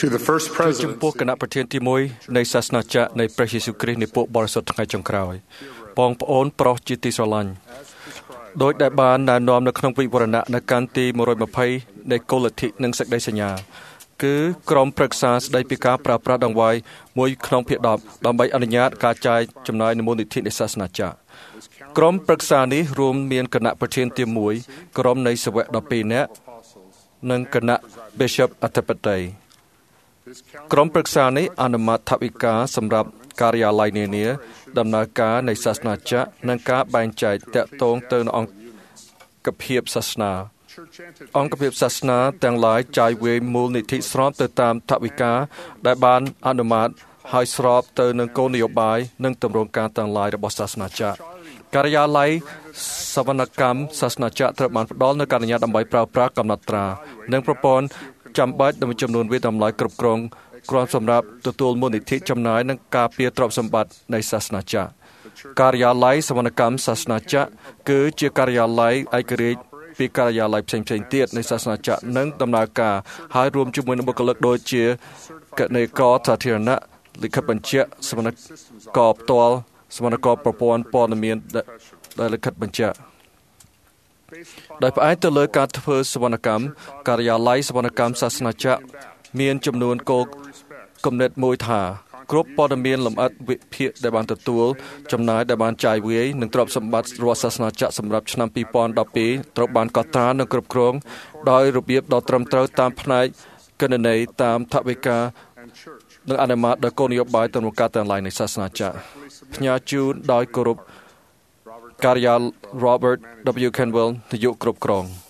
To the first ចំ president ពោះគណៈប្រធានទី1នៃសាសនាចក្រនៃព្រះយេស៊ូវគ្រីស្ទនៃពួកបរិសុទ្ធថ្ងៃចុងក្រោយបងប្អូនប្រុសជាទីស្រឡាញ់ដោយដែលបានណែនាំនៅក្នុងវិវរណៈនៅកាន់ទី120នៃគោលលទ្ធិនិងសេចក្តីសញ្ញាគឺក្រុមប្រឹក្សាស្តីពីការប្រើប្រាស់ដង្វាយមួយក្នុងភាគ10ដើម្បីអនុញ្ញាតការចាយចំណាយនៅមូលនិធិនៃសាសនាចក្រក្រុមប្រឹក្សានេះរួមមានគណៈប្រធានទី1ក្រុមនៃសាវក12នាក់និងគណៈ Bishop អធិបតីក្រុមប្រឹក្សានេះអនុម័តថវិកាសម្រាប់ការិយាល័យនានាដំណើរការនៃសាសនាចក្រនិងការបែងចែកតាក់ទងទៅនឹងអង្គភាពសាសនាអង្គភាពសាសនាទាំងឡាយចាយវាយមូលនិធិស្របទៅតាមថវិកាដែលបានអនុម័តហើយស្របទៅនឹងគោលនយោបាយនិងទម្រង់ការទាំងឡាយរបស់សាសនាចក្រការិយាល័យសវនកម្មសាសនាចក្រត្រូវបានផ្ដល់នូវការអនុញ្ញាតដើម្បីប្រើប្រាស់កំណត់ត្រានិងប្រព័ន្ធចាំបាច់ដើម្បីចំនួនវិតម្លៃគ្រប់គ្រងគ្រាន់សម្រាប់ទទួលមូលនិធិចំណាយនិងការពារទ្រព្យសម្បត្តិនៃសាសនាចក្រការិយាល័យសវនកម្មសាសនាចក្រគឺជាការិយាល័យឯករាជ្យពីការិយាល័យផ្សេងៗទៀតនៃសាសនាចក្រនិងដំណើរការហើយរួមជាមួយនឹងបុគ្គលិកដូចជាគណនេយ្យករសាធារណៈលិខិតបញ្ជាក់សវនករផ្ទាល់សវនករប្រព័ន្ធព័ត៌មានដែលលិខិតបញ្ជាក់ដោយផ្អែកទៅលើការធ្វើសវនកម្មការិយាល័យសវនកម្មសាសនាចក្រមានចំនួនគោលគំនិតមួយថាគ្រប់ព័ត៌មានលម្អិតវិភាគដែលបានទទួលចំណាយដែលបានចាយវាយនិងទ្រព្យសម្បត្តិរបស់សាសនាចក្រសម្រាប់ឆ្នាំ2012ត្រូវបានកត់ត្រានិងគ្រប់គ្រងដោយរបៀបដ៏ត្រឹមត្រូវតាមផ្នែកគណនេយ្យតាមថវិកានិងអនុម័តដោយគោលនយោបាយតាមការទាំងឡាយនៃសាសនាចក្រផ្ញើជូនដោយគោរពការិយាល័យ Robert W. Kenwell នាយកគ្រប់គ្រង